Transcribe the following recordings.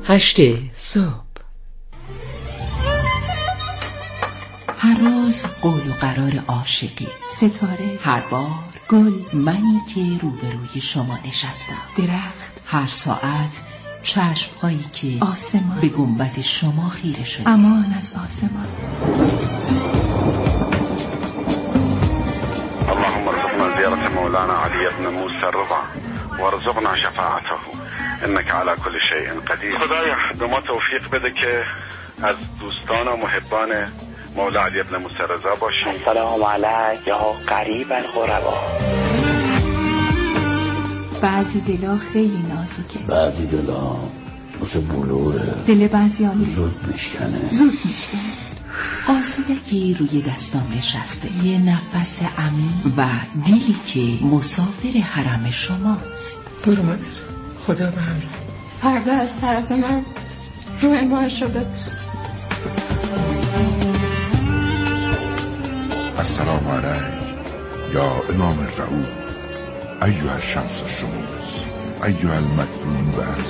8 صبح. هر روز قول و قرار عاشقی، ستاره، هر بار گل، منی که روبروی شما نشستم، درخت، هر ساعت چشم‌هایی که آسمان به گنبد شما خیره شده. امان از آسمان. اللهم ارزقنا زيارة مولانا علي بن موسى الرضا وارزقنا شفاعته انك على كل شيء قدیر. خدایا به ما توفیق بده که از دوستان و محبان مولا علی بن موسی الرضا باشیم. سلام علیک یا قریب الغربا. بعضی دلا خیلی نازکه، بعضی دلا مثل بلوره، دل بعضیانی زود میشکنه. قاصدکی روی دستام نشسته، یه نفس عمیق و دیلی که مسافر حرم شماست. برو مادر، خدا به همراه. فردا از طرف من روی ماهش رو ببوس. السلام علیک یا امام الرعود ایها الشمس الشموس ایها المدفون بعد.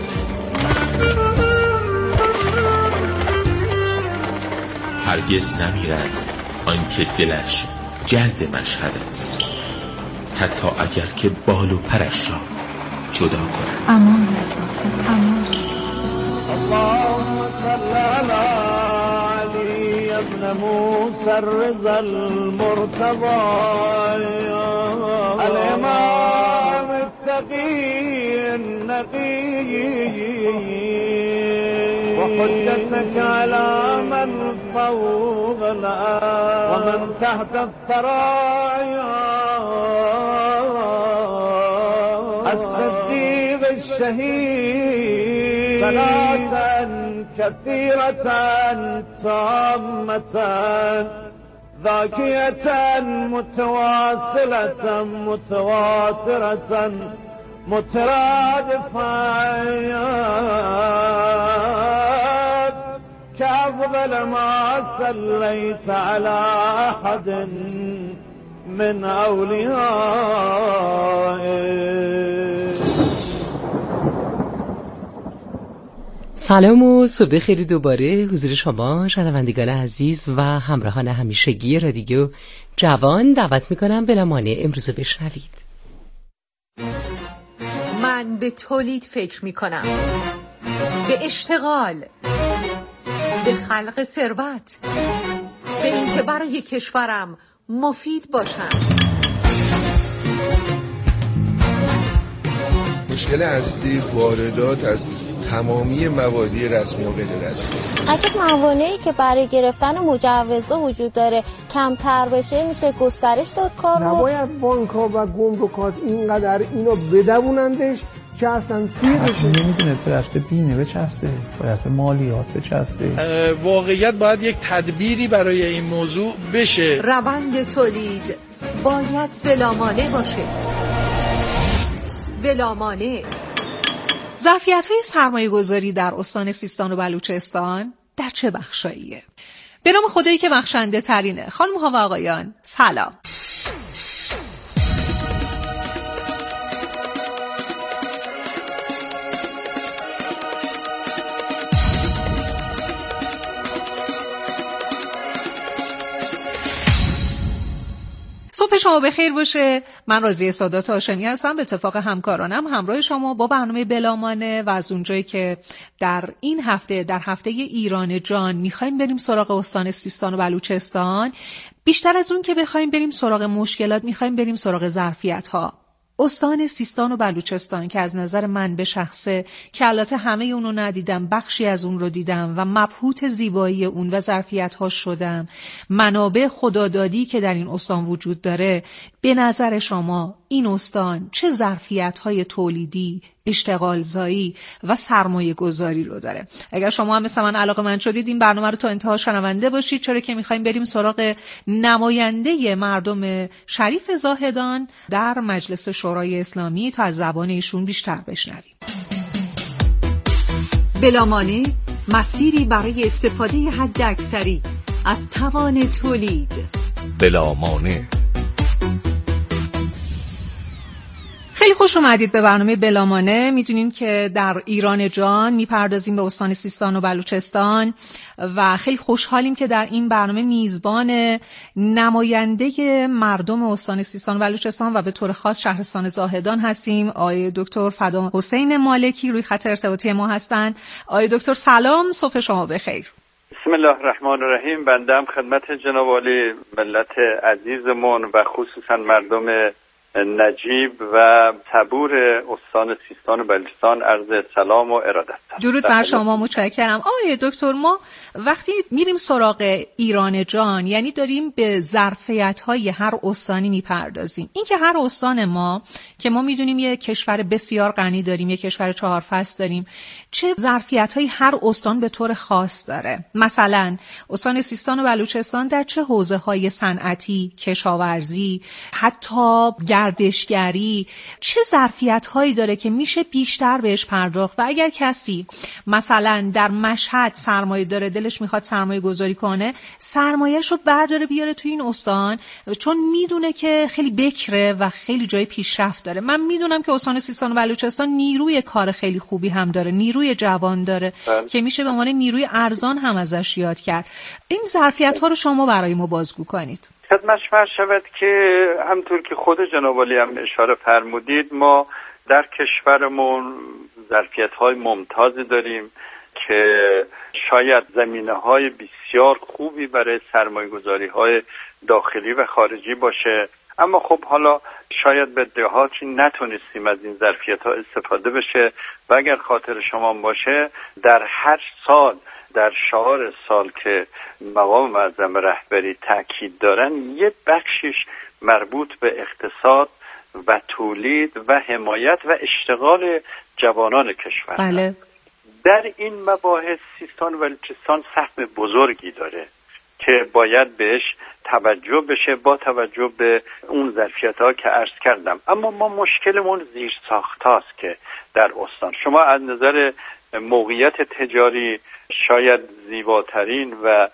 هرگز نمیرد آنکه دلش جلد مشهد است، حتی اگر که بال و پرش را جدا کند. امان از آسمان، امان از آسمان. اللهم صل علی علی ابن موسی الرضا المرتضی الامام التقی النقی وحجتك على من فوق الأرض ومن تحت الثرايا الصديق الشهيد صلاة كثيرة تامة ذاكية متواصلة متواترة مترادفة كأفضل ما صليت على أحد من أوليائه. سلام و صبح خیلی دوباره حضور شما شنوندگان عزیز و همراهان همیشگی رادیو جوان. دعوت میکنم بلا مانع امروز بشنوید. من به تولید فکر میکنم، به اشتغال، به خلق ثروت، به اینکه برای کشورم مفید باشم. مشکل اصلی واردات از تمامی موادی رسمی و غیر رسمی. اگه موانعی که برای گرفتن مجوزها وجود داره کمتر بشه میشه گسترش داد کار رو. نباید بانک‌ها و گمرکات اینقدر اینو بدوونندش که اصلا سیر بشه. نمیدونه باید به بیمه بچسبه، باید به مالیات بچسبه. واقعیت باید یک تدبیری برای این موضوع بشه. روند تولید باید بلامانع باشه. بلامانع. ظرفیت‌های سرمایه‌گذاری در استان سیستان و بلوچستان در چه بخشاییه؟ به نام خدایی که بخشنده ترینه. خانم‌ها و آقایان سلام. صبح شما بخیر باشه. من راضیه سادات هاشمی هستم. به اتفاق همکارانم همراه شما با برنامه بلامانع و از اونجایی که در این هفته، در هفته ایران جان، میخوایم بریم سراغ استان سیستان و بلوچستان. بیشتر از اون که بخوایم بریم سراغ مشکلات، میخوایم بریم سراغ ظرفیت‌ها. استان سیستان و بلوچستان که از نظر من به شخصه که البته همه اونو ندیدم، بخشی از اون رو دیدم و مبهوت زیبایی اون و ظرفیت‌ها شدم، منابع خدادادی که در این استان وجود داره، به نظر شما این استان چه ظرفیت‌های تولیدی، اشتغالزایی و سرمایه گذاری رو داره؟ اگر شما هم مثل من علاقه‌مند شدید این برنامه رو تا انتها شنونده باشید، چرا که می‌خوایم بریم سراغ نماینده مردم شریف زاهدان در مجلس شورای اسلامی تا از زبان ایشون بیشتر بشنویم. بلامانع، مسیری برای استفاده حداکثری از توان تولید. بلامانع. خیلی خوش اومدید به برنامه بلامانه. میدونین که در ایران جان میپردازیم به استان سیستان و بلوچستان و خیلی خوشحالیم که در این برنامه میزبان نماینده مردم استان سیستان و بلوچستان و به طور خاص شهرستان زاهدان هستیم. آقای دکتر فدا حسین مالکی روی خط ارتباطی ما هستند. آقای دکتر سلام، صبح شما بخیر. بسم الله الرحمن الرحیم. بنده هم خدمت جناب عالی ملت عزیزمون و خصوصا مردم نجیب و صبور استان سیستان و بلوچستان عرض سلام و ارادت دارم. درود بر شما، متشکرم. آقای دکتر، ما وقتی میریم سراغ ایران جان یعنی داریم به ظرفیت‌های هر استانی میپردازیم. این که هر استان ما که ما میدونیم یک کشور بسیار غنی داریم، یک کشور 4 فصل داریم، چه ظرفیت‌هایی هر استان به طور خاص داره. مثلا استان سیستان و بلوچستان در چه حوزه‌های صنعتی، کشاورزی، حتی گردشگری چه ظرفیت‌هایی داره که میشه بیشتر بهش پرداخت و اگر کسی مثلا در مشهد سرمایه داره، دلش میخواد سرمایه گذاری کنه، سرمایه‌ش رو برداره بیاره تو این استان چون میدونه که خیلی بکره و خیلی جای پیشرفت داره. من میدونم که استان سیستان و بلوچستان نیروی کار خیلی خوبی هم داره، نیروی جوان داره که میشه به عنوان نیروی ارزان هم ازش یاد کرد. این ظرفیت‌ها رو شما برای ما بازگو کنید. خدمتش عرض شود که همطور که خود جناب عالی هم اشاره فرمودید، ما در کشورمون ظرفیت‌های ممتازی داریم که شاید زمینه‌های بسیار خوبی برای سرمایه‌گذاری‌های داخلی و خارجی باشه، اما خب حالا شاید به دهاتی نتونستیم از این ظرفیت‌ها استفاده بشه و اگر خاطر شما باشه در هر سال در شعار سال که مقام معظم رهبری تاکید دارن یه بخشش مربوط به اقتصاد و تولید و حمایت و اشتغال جوانان کشور. بله. در این مباحث سیستان و بلوچستان سهم بزرگی داره که باید بهش توجه بشه با توجه به اون ظرفیت‌ها که عرض کردم. اما ما مشکلمون زیر ساختاست که در استان شما از نظر موقعیت تجاری شاید زیباترین و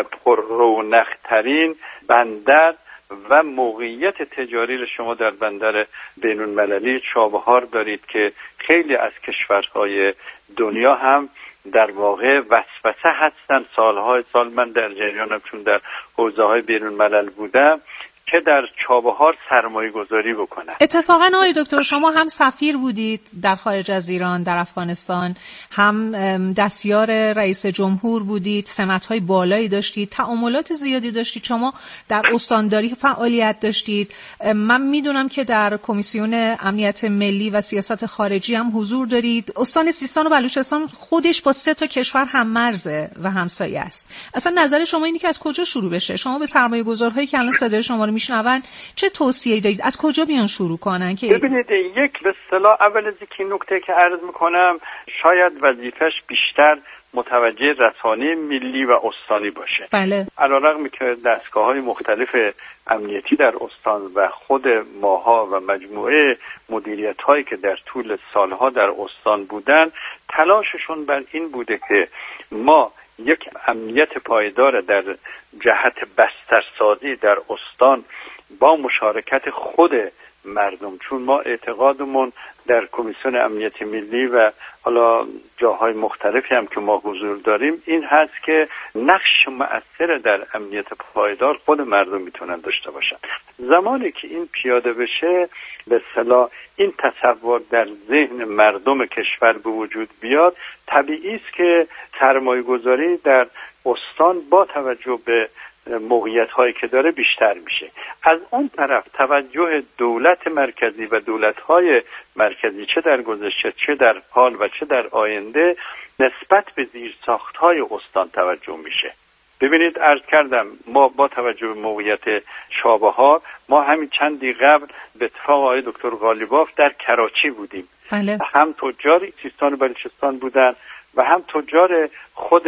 پررونق‌ترین بندر و موقعیت تجاری رو شما در بندر بین‌المللی چابهار دارید که خیلی از کشورهای دنیا هم در واقع وسوسه هستن. سالهای سال من در جریانم چون در حوزه‌های بین‌الملل بودم که در چابهار سرمایه گذاری بکنن. اتفاقا آقای دکتر شما هم سفیر بودید در خارج از ایران، در افغانستان، هم دستیار رئیس جمهور بودید، سمت‌های بالایی داشتید، تعاملات زیادی داشتید، شما در استانداری فعالیت داشتید. من میدونم که در کمیسیون امنیت ملی و سیاست خارجی هم حضور دارید. استان سیستان و بلوچستان خودش با 3 کشور هم مرزه و همسایه است. اصلا نظر شما اینه که از کجا شروع بشه؟ شما به سرمایه‌گذارهایی که الان صدای شما رو میشنون چه توصیه‌ای دارید؟ از کجا بیان شروع کنن؟ که ببینید، یک به اصطلاح اول از این نکته که عرض میکنم شاید وظیفش بیشتر متوجه رسانه ملی و استانی باشه. بله. علیرغم که دستگاه‌های مختلف امنیتی در استان و خود ماها و مجموعه مدیریت‌هایی که در طول سالها در استان بودن تلاششون بر این بوده که ما یک امنیت پایدار در جهت بسترسازی در استان با مشارکت خود مردم، چون ما اعتقادمون در کمیسیون امنیت ملی و حالا جاهای مختلفی هم که ما حضور داریم این هست که نقش مؤثر در امنیت پایدار خود مردم میتونن داشته باشن. زمانی که این پیاده بشه به اصطلاح این تصور در ذهن مردم کشور به وجود بیاد، طبیعی است که سرمایه گذاری در استان با توجه به موقعیت هایی که داره بیشتر میشه. از اون طرف توجه دولت مرکزی و دولت های مرکزی چه در گذشته چه در حال و چه در آینده نسبت به زیرساخت های استان توجه میشه. ببینید عرض کردم ما با توجه به موقعیت چابهار ما همین چندی قبل به اتفاق آقای دکتر غالیباف در کراچی بودیم. بله. هم تجار سیستان و بلوچستان بودن و هم تجار خود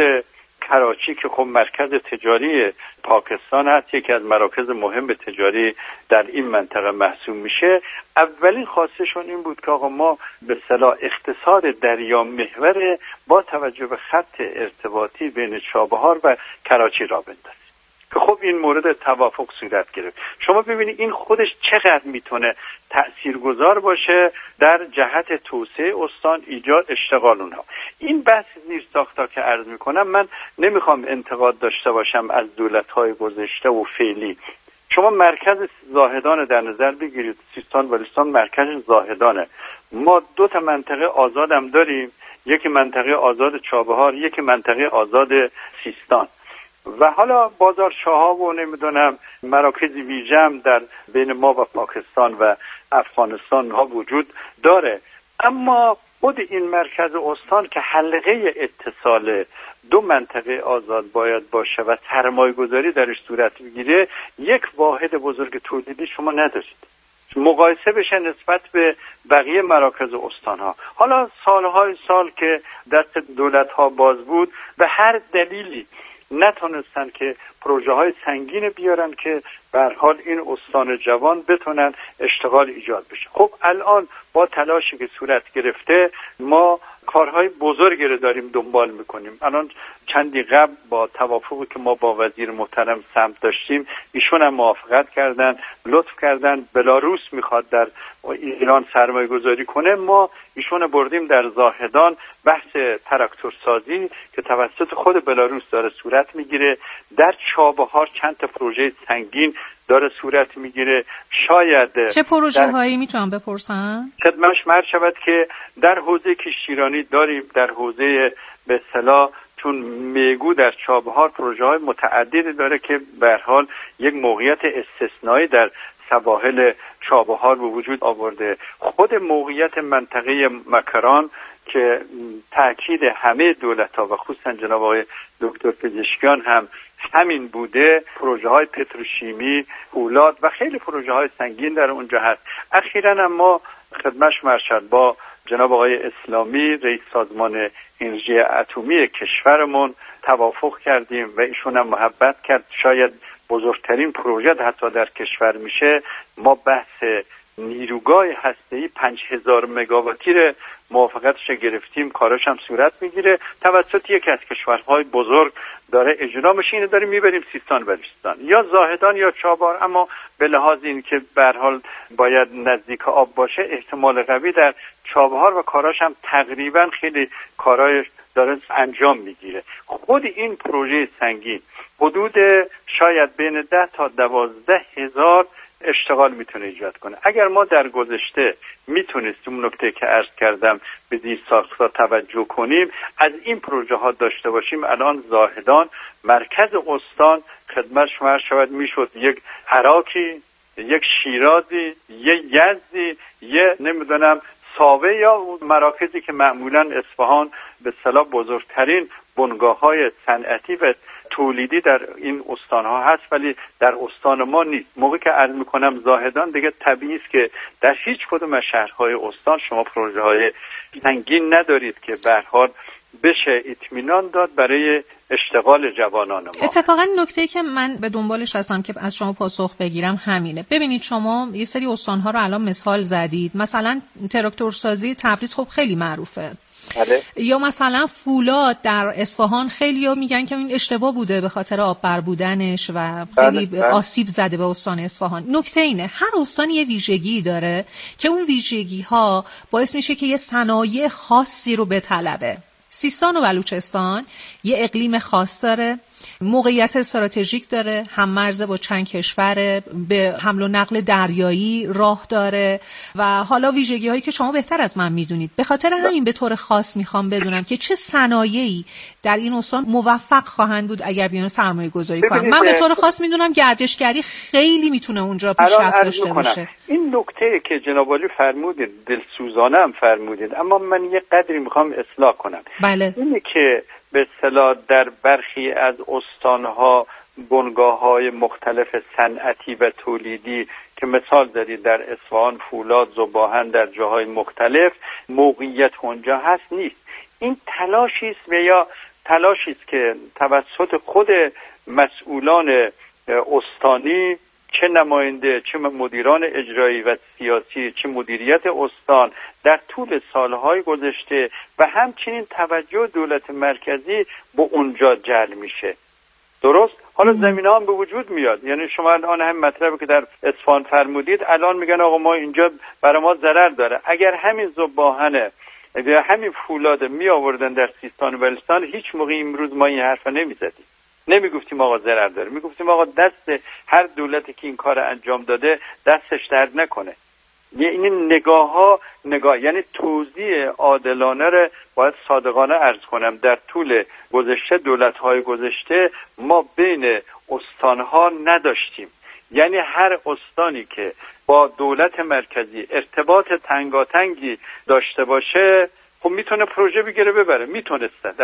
کراچی که خب مرکز تجاری پاکستان هست، یکی از مراکز مهم تجاری در این منطقه محسوب میشه. اولین خواستشون این بود که آقا ما به اصطلاح اقتصاد دریا محور با توجه به خط ارتباطی بین چابهار و کراچی را بندازیم که خب این مورد توافق صورت گرفت. شما ببینید این خودش چقدر میتونه تأثیرگذار باشه در جهت توسعه استان، ایجاد اشتغال اونها. این بحث زیرساخت‌ها که عرض میکنم، من نمیخوام انتقاد داشته باشم از دولت‌های گذشته و فعلی. شما مرکز زاهدان در نظر بگیرید، سیستان بلوچستان مرکز زاهدانه. ما 2 منطقه آزاد هم داریم، یکی منطقه آزاد چابهار، یکی منطقه آزاد سیستان. و حالا بازار شاها و نمیدونم مراکز ویژه هم در بین ما و پاکستان و افغانستان ها وجود داره. اما خود این مرکز استان که حلقه اتصال 2 منطقه آزاد باید باشه و سرمایه گذاری درش صورت بگیره، یک واحد بزرگ تولیدی شما ندارید مقایسه بشه نسبت به بقیه مراکز استان ها. حالا سالهای سال که دست دولت ها باز بود، به هر دلیلی نتونستن که پروژه های سنگین بیارن که به هر حال این استان جوان بتونن اشتغال ایجاد بشه. خب الان با تلاشی که صورت گرفته ما کارهای بزرگی رو داریم دنبال میکنیم. الان چندی قبل با توافقی که ما با وزیر محترم سمت داشتیم، ایشون هم موافقت کردن، لطف کردن بلاروس میخواد در ایران سرمایه گذاری کنه. ما ایشون بردیم در زاهدان، بحث تراکتورسازی که توسط خود بلاروس داره صورت میگیره. در چابهار چند تا پروژه سنگین داره صورت میگیره. شاید چه پروژه هایی میتونم بپرسم؟ خدمتش مرد شود که در حوزه کشتیرانی داریم، در حوزه به اصطلاح چون میگو در چابهار پروژه های متعددی داره که به هر حال یک موقعیت استثنایی در سواحل چابهار به وجود آورده. خود موقعیت منطقه مکران که تاکید همه دولت‌ها و خصوصا جناب آقای دکتر پزشکیان هم همین بوده، پروژه های پتروشیمی، فولاد و خیلی پروژه های سنگین در اونجا هست. اخیراً هم ما خدمتش مرشد با جناب آقای اسلامی رئیس سازمان انرژی اتمی کشورمون توافق کردیم و ایشون هم محبت کرد. شاید بزرگترین پروژه حتی در کشور میشه. ما بحث نیروگاه هسته‌ای 5000 مگاواتی رو موافقتش گرفتیم، کاراش هم صورت میگیره توسط یکی از کشورهای بزرگ داره اجرا میشه. اینو داریم میبریم سیستان بلوچستان یا زاهدان یا چابهار، اما به لحاظ این که به هر حال باید نزدیک آب باشه، احتمال قوی در چابهار و کاراش هم تقریبا خیلی کارای داره انجام میگیره. خود این پروژه سنگین حدود شاید بین 10 تا 12 هزار اشتغال میتونه ایجاد کنه. اگر ما در گذشته میتونستیم نکته که عرض کردم به زیرساخت‌ها توجه کنیم، از این پروژه ها داشته باشیم، الان زاهدان مرکز استان خدمت شما شاید میشد یک عراقی، یک شیرازی، یک یزدی، یک نمیدونم ساوه یا مراکزی که معمولا اصفهان به اصطلاح بزرگترین بنگاه‌های صنعتی و تولیدی در این استان‌ها هست، ولی در استان ما نیست. موقعی که عرض می‌کنم زاهدان، دیگه طبیعی است که در هیچ کدوم از شهرهای استان شما پروژه‌های سنگین ندارید که به هر حال بشه اطمینان داد برای اشتغال جوانان ما. اتفاقا نکته‌ای که من به دنبالش هستم که از شما پاسخ بگیرم همینه. ببینید شما یه سری استان‌ها رو الان مثال زدید، مثلا تراکتورسازی تبریز خب خیلی معروفه. بله. یا مثلا فولاد در اصفهان خیلی‌ها میگن که این اشتباه بوده به خاطر آب بر بودنش و خیلی آسیب زده به استان اصفهان. نکته اینه هر استان یه ویژگی داره که اون ویژگی‌ها باعث میشه که یه صنایع خاصی رو بطلبه. سیستان و بلوچستان یه اقلیم خاص داره، موقعیت استراتژیک داره، هم مرز با چند کشور، به حمل و نقل دریایی راه داره و حالا ویژگی هایی که شما بهتر از من میدونید. به خاطر همین به طور خاص میخوام بدونم که چه صنایعی در این استان موفق خواهند بود اگر بیان سرمایه گذاری کنن. من به طور خاص میدونم گردشگری خیلی میتونه اونجا پیشرفت داشته باشه. این نکته که جناب عالی فرمودید دلسوزانه هم فرمودید، اما من یه قدری میخوام اصلاح کنم. بله. اینه که به اصطلاح در برخی از استانها بنگاه‌های مختلف صنعتی و تولیدی که مثال زدید در اصفهان فولاد زباهن در جاهای مختلف موقعیت اونجا هست نیست. این تلاشی است و یا تلاشی است که توسط خود مسئولان استانی، چه نماینده، چه مدیران اجرایی و سیاسی، چه مدیریت استان در طول سالهای گذشته و همچنین توجه دولت مرکزی به اونجا جلب میشه. درست؟ حالا زمینه هم به وجود میاد. یعنی شما الان هم مطلبی که در اصفهان فرمودید، الان میگن آقا ما اینجا برای ما ضرر داره. اگر همین ذباحنه یا همین فولاد می آوردن در سیستان و بلوچستان، هیچ موقع امروز ما این حرفا نمیزدیم، نمیگفتیم آقا ضرر داره، میگفتیم آقا دست هر دولتی که این کار انجام داده دستش درد نکنه. یعنی نگاه یعنی توزیع عادلانه رو باید صادقانه عرض کنم. در طول گذشته، دولت‌های گذشته، ما بین استان‌ها نداشتیم. یعنی هر استانی که با دولت مرکزی ارتباط تنگاتنگی داشته باشه، خب میتونه پروژه بگیره ببره. میتونسته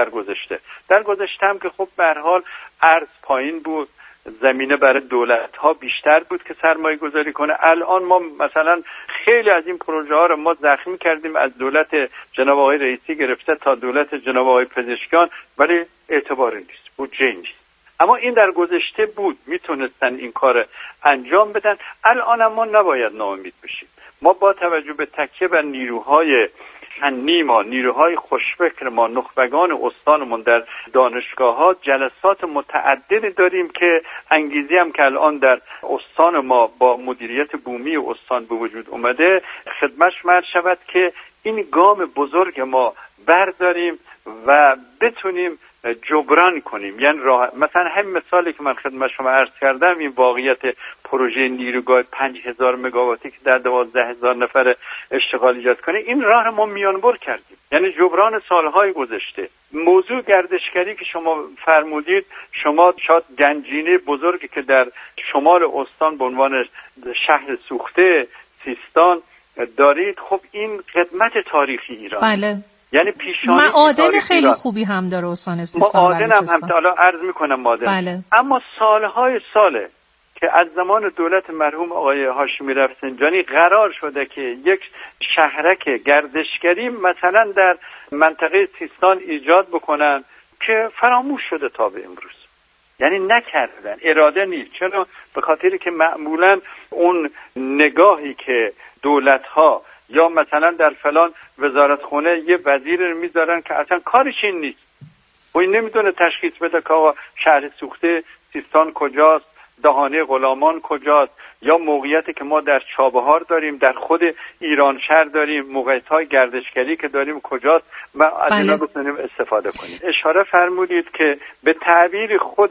در گذشته هم که خب به هر حال ارز پایین بود، زمینه برای دولت‌ها بیشتر بود که سرمایه گذاری کنه. الان ما مثلا خیلی از این پروژه ها رو ما زخمی کردیم، از دولت جناب آقای رئیسی گرفته تا دولت جناب آقای پزشکیان، ولی اعتباری نیست، بودجه نیست. اما این در گذشته بود، میتونستن این کار انجام بدن. الان ما نباید ناامید بشیم. ما با توجه به تکیه بر نیروهای فنی ما، نیروهای خوشفکر ما، نخبگان استانمون در دانشگاه‌ها جلسات متعددی داریم که انگیزی هم که الان در استان ما با مدیریت بومی استان به وجود اومده، خدمتش مرد شود که این گام بزرگ ما برداریم و بتونیم جبران کنیم. یعنی مثلا همین مثالی که من خدمت شما عرض کردم، این واقعیت پروژه نیروگاه 5000 مگاواتی که در 12000 نفر اشتغال ایجاد کنه، این راه ما میانبر کردیم. یعنی جبران سالهای گذشته. موضوع گردشگری که شما فرمودید، شما شاید گنجینه بزرگی که در شمال استان به عنوان شهر سوخته سیستان دارید، خب این قدمت تاریخی ایران. بله. یعنی پیشانی معادن خیلی خوبی هم داره استان سیستان. معادن هم حالا عرض میکنم معادن. بله. اما سالهای ساله که از زمان دولت مرحوم آقای هاشمی رفسنجانی قرار شده که یک شهرک گردشگری مثلا در منطقه سیستان ایجاد بکنن که فراموش شده تا به امروز. یعنی نکردن، اراده نیست. چرا؟ به خاطری که معمولا اون نگاهی که دولت‌ها یا مثلا در فلان وزارتخونه یه وزیر رو میذارن که اصلا کارش این نیست، و این نمیدونه تشخیص بده که آقا شهر سوخته سیستان کجاست، دهانه غلامان کجاست، یا موقعیتی که ما در چابهار داریم، در خود ایران شهر داریم، موقعیت‌های گردشگری که داریم کجاست و از اینا بتونیم استفاده کنیم. اشاره فرمودید که به تعبیر خود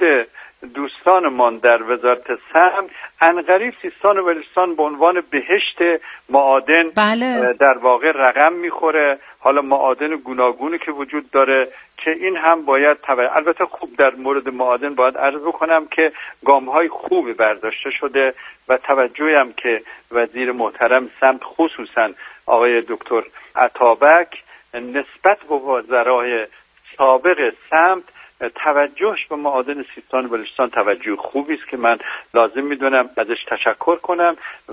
دوستانمان در وزارت سمت، عنقریب سیستان و بلوچستان به عنوان بهشت معادن در واقع رقم میخوره. حالا معادن گوناگونی که وجود داره که این هم باید البته خوب در مورد معادن باید عرض بکنم که گام‌های خوبی برداشته شده و توجهی هم که وزیر محترم سمت خصوصا آقای دکتر عطابک نسبت به وزرای سابق سمت توجهش به معادن سیستان و بلوچستان توجه خوبی است که من لازم میدونم ازش تشکر کنم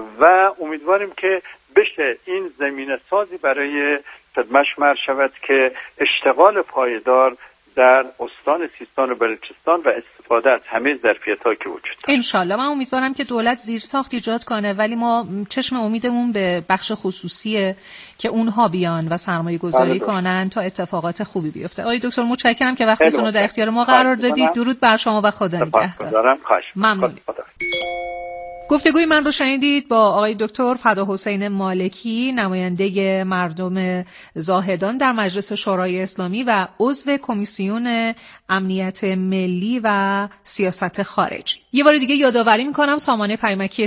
و امیدواریم که بشه این زمینه سازی برای خدمتش مرد شود که اشتغال پایدار در استان سیستان و بلوچستان و استفاده از همه ظرفیت‌هایی که وجود داره. انشالله. من امیدوارم که دولت زیرساخت ایجاد کنه، ولی ما چشم امیدمون به بخش خصوصیه که اونها بیان و سرمایه گذاری کنن تا اتفاقات خوبی بیفته. آقای دکتر متشکرم که وقتتون رو در اختیار ما قرار دادید. درود بر شما و خدا نگهدار. ممنون. گفتگوی من رو شنیدید با آقای دکتر فداحسین مالکی، نماینده مردم زاهدان در مجلس شورای اسلامی و عضو کمیسیون امنیت ملی و سیاست خارجی. یه بار دیگه یادآوری میکنم سامانه پیامکی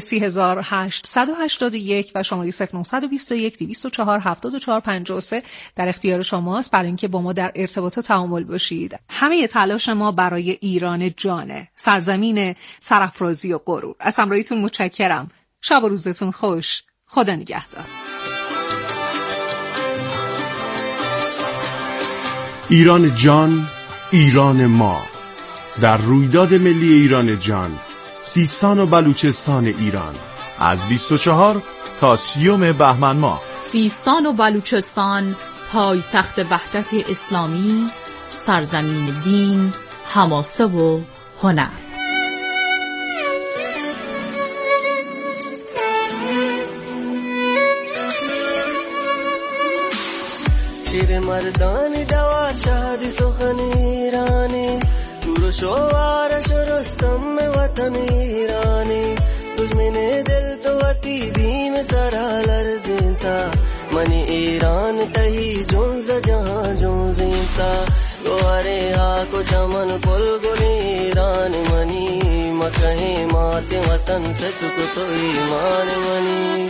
3881 و شماره 0921 204 7453 در اختیار شماست برای اینکه با ما در ارتباط و تعامل باشید. همه تلاش ما برای ایران جانه، سرزمین سرافرازی و غرور. از همراهیتون متشکرم. شب و روزتون خوش. خدا نگهدار. ایران جان، ایران ما. در رویداد ملی ایران جان، سیستان و بلوچستان ایران، از 24 تا 30 بهمن ماه. سیستان و بلوچستان پایتخت وحدت اسلامی، سرزمین دین، حماسه و هنر. شیر مردانی دوار شهادی سخن ایرانی، دور و شوارش و رستم وطن ایرانی دشمن دل تو وطی بیم سرا لرزینتا منی ایران تهی جونز جہاں جونزینتا گوارے آکو چمن پل گلی ایران منی مکہیں مات وطن سے تک تو ایمان منی.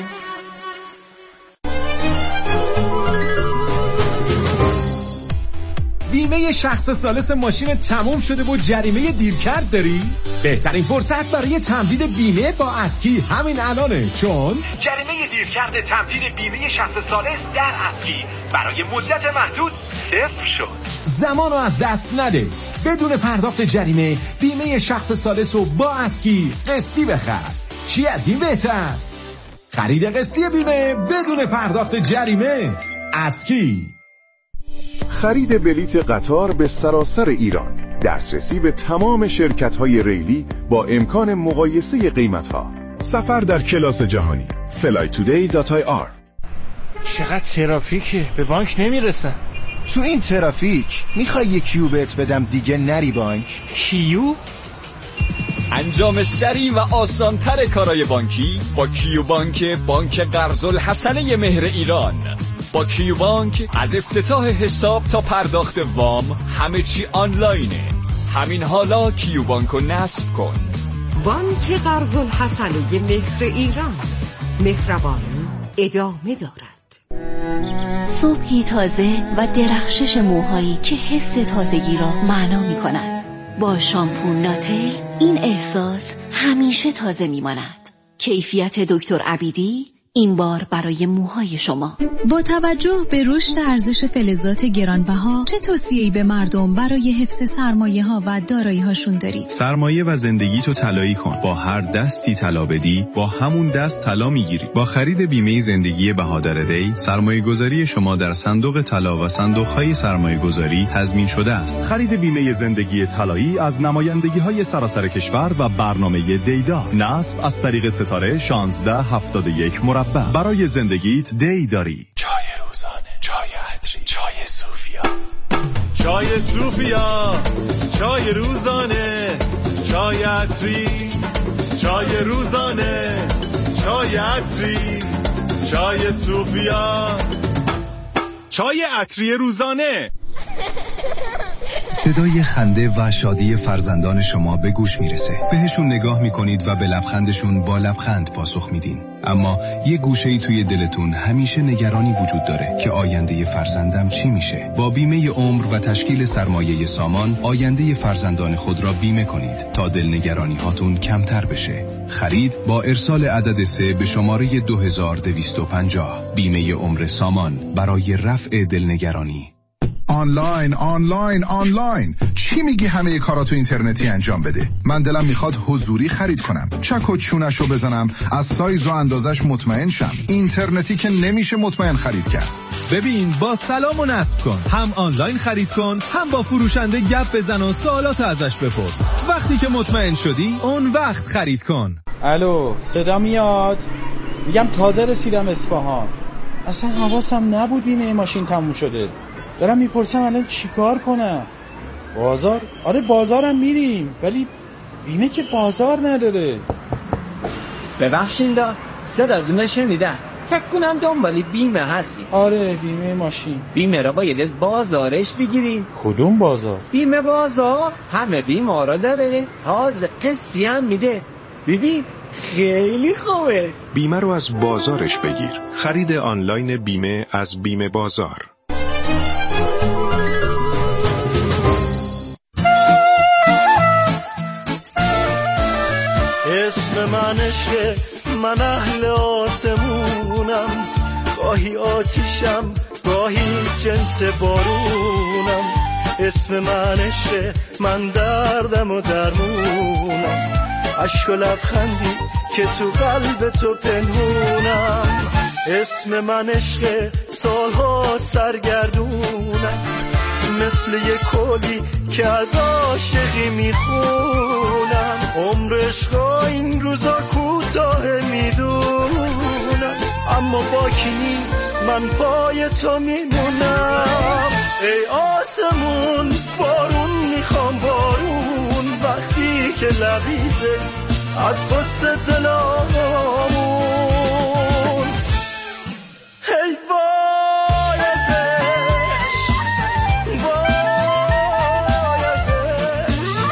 بیمه شخص ثالث ماشین تموم شده و جریمه دیرکرد داری؟ بهترین فرصت برای تمدید بیمه با اسکی همین الانه، چون جریمه دیرکرد تمدید بیمه شخص ثالث در اسکی برای مدت محدود صفر شد. زمانو از دست نده. بدون پرداخت جریمه بیمه شخص ثالث رو با اسکی قسطی بخر. چی از این بهتر؟ خرید قسطی بیمه بدون پرداخت جریمه. اسکی. خرید بلیت قطار به سراسر ایران، دسترسی به تمام شرکت‌های ریلی با امکان مقایسه قیمت‌ها، سفر در کلاس جهانی. flytoday.ir. چقدر ترافیکه، به بانک نمیرسم. تو این ترافیک میخوای یه کیو بهت بدم دیگه نری بانک؟ کیو؟ انجام سریع و آسان‌تر کارهای بانکی با کیو بانک، بانک قرض‌الحسنه مهر ایران. با کیو بانک از افتتاح حساب تا پرداخت وام همه چی آنلاینه. همین حالا کیو بانکو نصب کن. بانک قرض‌الحسنه مهر ایران، مهربانی ادامه دارد. صبحی تازه و درخشش موهایی که حس تازگی را معنا می کند. با شامپو ناتل این احساس همیشه تازه می ماند. کیفیت دکتر عبیدی این بار برای موهای شما. با توجه به رشد ارزش فلزات گرانبها چه توصیه‌ای به مردم برای حفظ سرمایه‌ها و دارایی‌هاشون دارید؟ سرمایه و زندگی تو طلایی کن. با هر دستی طلا بدی با همون دست طلا میگیری. با خرید بیمه زندگی بهادر دی سرمایه‌گذاری شما در صندوق طلا و صندوق‌های سرمایه‌گذاری تضمین شده است. خرید بیمه زندگی طلایی از نمایندگی‌های سراسر کشور و برنامه دیدا. نصب از طریق ستاره 1671 مربع. برای زندگیت دی داری. چای روزانه، چای عطری، چای صوفیا. چای صوفیا، چای روزانه، چای عطری، چای روزانه، چای عطری، چای صوفیا، چای عطری روزانه. صدای خنده و شادی فرزندان شما به گوش میرسه. بهشون نگاه میکنید و به لبخندشون با لبخند پاسخ میدین. اما یه گوشه‌ای توی دلتون همیشه نگرانی وجود داره که آینده فرزندم چی میشه. با بیمه عمر و تشکیل سرمایه سامان آینده فرزندان خود را بیمه کنید تا دلنگرانی هاتون کمتر بشه. خرید با ارسال عدد 3 به شماره 2250. بیمه عمر سامان برای رفع دلنگرانی. آنلاین آنلاین آنلاین. چی میگی همه کاراتو اینترنتی انجام بده؟ من دلم میخواد حضوری خرید کنم، چک و چونشو بزنم، از سایز و اندازش مطمئن شم. اینترنتی که نمیشه مطمئن خرید کرد. ببین با سلام و نصب کن. هم آنلاین خرید کن، هم با فروشنده گپ بزن و سوالات ازش بپرس. وقتی که مطمئن شدی اون وقت خرید کن. الو، صدا میاد؟ میگم تازه رسیدم اصفهان. اصلا حواسم نبود بیمه ماشین تموم شده. دارم میپرسم الان چیکار کنم؟ بازار؟ آره بازارم میریم، ولی بیمه که بازار نداره. ببخشید صداتون شنیدم. فکر کنم دنبال بیمه هستی. آره بیمه ماشین. بیمه را باید از بازارش بگیریم. کدوم بازار؟ بیمه بازار همه بیمه را داره، تازه قسطی هم میده. ببین خیلی خوبه. بیمه رو از بازارش بگیر. خرید آنلاین بیمه از بیمه بازار. اسم من عشقه، من اهل آسمونم، گاهی آتیشم گاهی جنس بارونم. اسم من عشقه، من دردم و درمونم، عشق و لبخندی که تو قلب تو پنهونم. اسم من عشقه، سالها سرگردونم، مثل یک کلی که از عاشقی میخونم. عمر عشقا این روزا کوتاه میدونم، اما باکی نیست من پای تو میمونم. ای آسمون بارون میخوام بارون وقتی که لبیزه از قصه دلامون. هی وای ازش، وای ازش،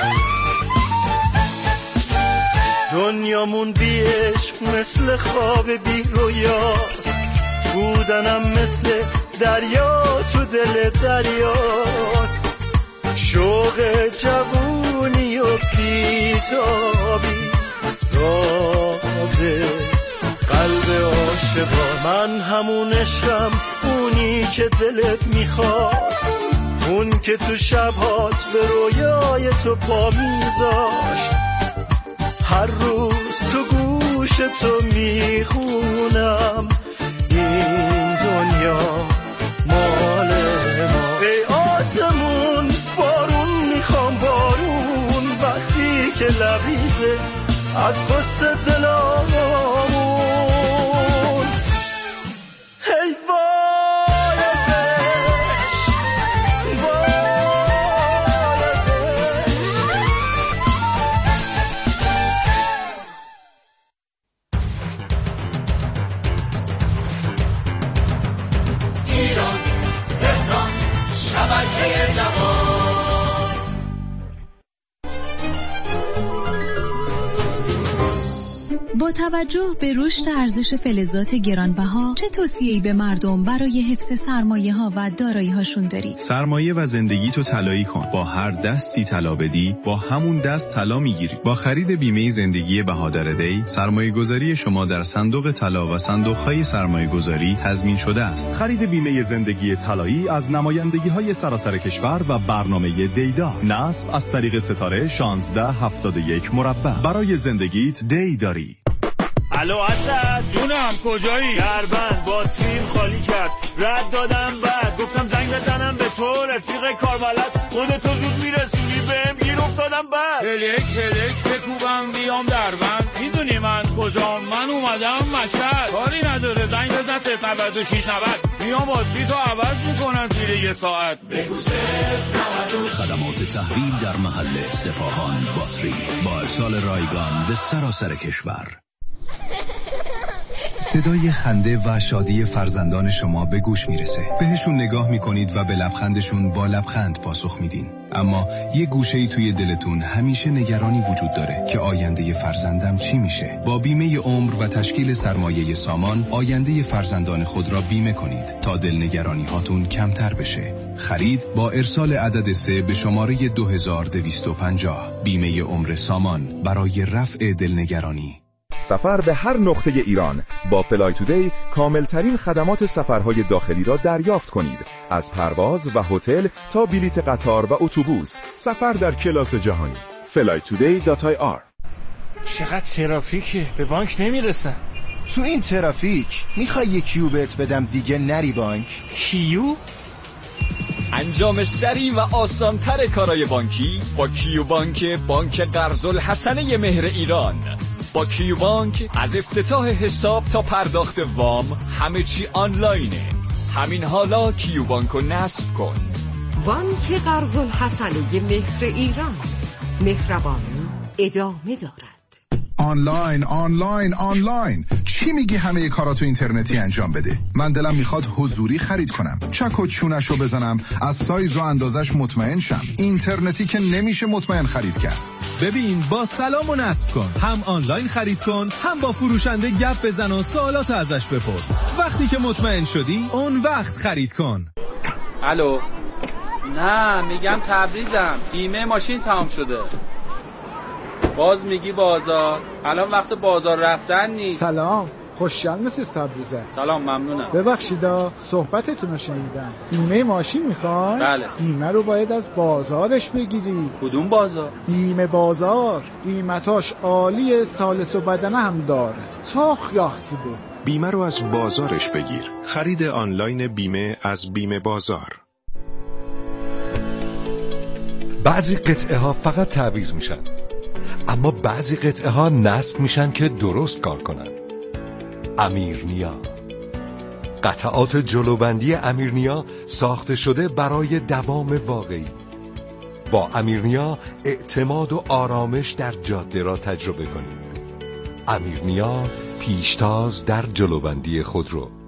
دنیامون بی عشق مثل خواب بی رویاست، بودنم مثل دریا تو دل دریاست، شوق جوونی و بیتابی راز قلب عاشقا. من همون عشقم، اونی که دلت میخواست، اون که تو شبهات به رویای تو پا میذاشت، هر روز تو گوش تو میخونم این دنیا مال ما. ای آسمون بارون میخوام بارون وقتی که لبیزه از قصه دلامون. هی وای ازش، وای ازش. ایران تهران شبکه جوان. با توجه به رشد ارزش فلزات گرانبها چه توصیه‌ای به مردم برای حفظ سرمایه‌ها و دارایی‌هاشون دارید؟ سرمایه و زندگی تو طلایی کن. با هر دستی طلا بدی با همون دست طلا میگیری. با خرید بیمه زندگی بهادر دی سرمایه گذاری شما در صندوق طلا و صندوق‌های سرمایه گذاری تضمین شده است. خرید بیمه زندگی طلایی از نمایندگی‌های سراسر کشور و برنامه دیدا. نصب از طریق ستاره 1671 مربع. برای زندگیت دی داری. الو اسد جونم، کجایی؟ دربند باتریم خالی کرد، رد دادم بعد گفتم زنگ بزنم به تو رفیق کاربلد، خودتو زود میرسونی بهم گیر افتادم بعد هلک بکوبم بیام دربند، میدونی من کجام؟ من اومدم مشهد، کاری نداره زنگ بزن 09690 میام باتری تو عوض میکنن زیر یه ساعت. بگو 096. خدمات تحویل در محل سپاهان باتری با ارسال رایگان به سراسر کشور. صدای خنده و شادی فرزندان شما به گوش میرسه. بهشون نگاه میکنید و به لبخندشون با لبخند پاسخ میدین. اما یه گوشه‌ای توی دلتون همیشه نگرانی وجود داره که آینده فرزندم چی میشه. با بیمه عمر و تشکیل سرمایه سامان آینده فرزندان خود را بیمه کنید تا دلنگرانی هاتون کمتر بشه. خرید با ارسال عدد 3 به شماره 2250. بیمه عمر سامان برای رفع دلنگرانی. سفر به هر نقطه ایران با فلای تودی کاملترین خدمات سفرهای داخلی را دریافت کنید. از پرواز و هتل تا بلیت قطار و اتوبوس، سفر در کلاس جهانی. flytoday.ir. چقدر ترافیکه، به بانک نمیرسم. تو این ترافیک میخوای یه کیوبت بدم دیگه نری بانک؟ کیو؟ انجام سریع و آسانتر کارهای بانکی با کیو بانک، بانک قرض الحسنه مهر ایران. با کیو بانک از افتتاح حساب تا پرداخت وام همه چی آنلاینه. همین حالا کیو بانکو نصب کن. بانک قرض الحسنه مهر ایران، مهربانی ادامه دارد. آنلاین چی میگی همه کاراتو اینترنتی انجام بده؟ من دلم میخواد حضوری خرید کنم، چک و چونشو بزنم، از سایز و اندازش مطمئن شم. اینترنتی که نمیشه مطمئن خرید کرد. ببین با سلامو نصب کن، هم آنلاین خرید کن، هم با فروشنده گپ بزن و سوالات ازش بپرس. وقتی که مطمئن شدی اون وقت خرید کن. الو، نه میگم تبریزم، بیمه ماشین تمام شده. باز میگی بازار، الان وقت بازار رفتن نیست. سلام، خوشحال مسیز تبریزه. سلام، ممنونم. ببخشیدا صحبتتون رو شنیدم. بیمه ماشین میخوای؟ بله. بیمه رو باید از بازارش بگیری. کدوم بازار؟ بیمه بازار، قیمتاش عالیه، سالس و بدنه هم داره، چاخ یاختی به. بیمه رو از بازارش بگیر. خرید آنلاین بیمه از بیمه بازار. بعضی قطعه ها فقط تعویض میشن، اما بعضی قطعه ها نصب میشن که درست کار کنن. امیرنیا، قطعات جلوبندی امیرنیا ساخته شده برای دوام واقعی. با امیرنیا اعتماد و آرامش در جاده را تجربه کنید. امیرنیا پیشتاز در جلوبندی خودرو.